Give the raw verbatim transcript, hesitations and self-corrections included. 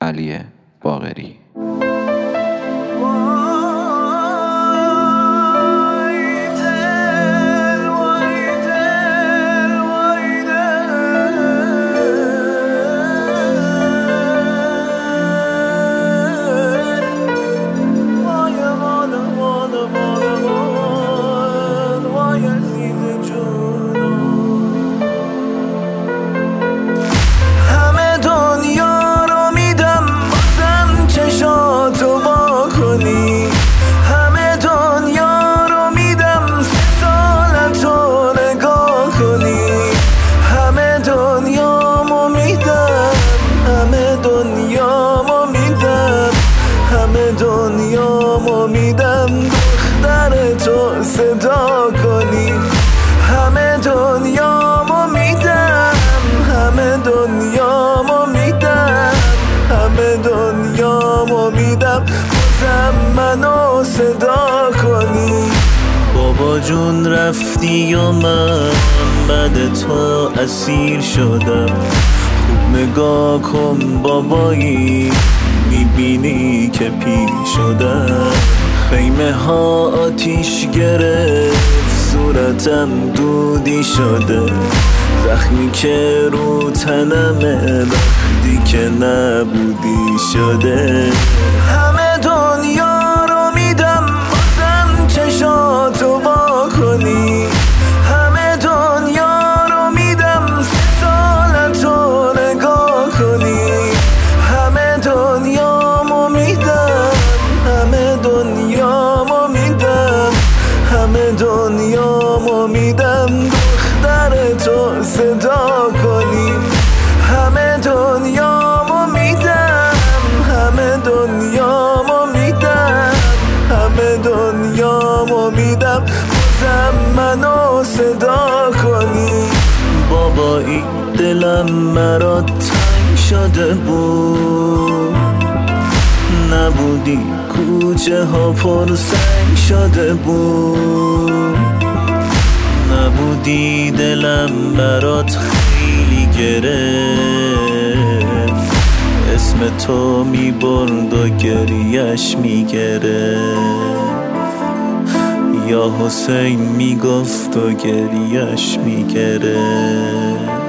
علی باقری. دنیامو میدم دختر تو صدا کنی، همه دنیامو میدم، همه دنیامو میدم، همه دنیامو میدم بازم منو صدا کنی. بابا جون رفتی و من بعد تو اسیر شدم، خوب نگاه کن بابایی میبینی که پیر شدم. خیمه ها آتیش گرفت صورتم دودی شده، زخمی که رو تنمه وقتی که نبودی شده. همه دنیا رو میدم بازم چشاتو وا کنی، همه دنیا رو میدم سه سالتو نگاه کنی، همه دنیامو میدم، همه دنیامو میدم، همه دنیامو میدم دختر تو صدا کنی. همه دنیامو میدم، همه دنیامو میدم، همه دنیامو میدم بازم منو صدا کنی. بابایی دلم مرا تنگ شده بود، نبودی کوچه ها پر سنگ شده بود، نبودی دلم برات خیلی گرفت، اسم تو میبرد و گریش میگرفت، یا حسین میگفت و گریش میگرفت.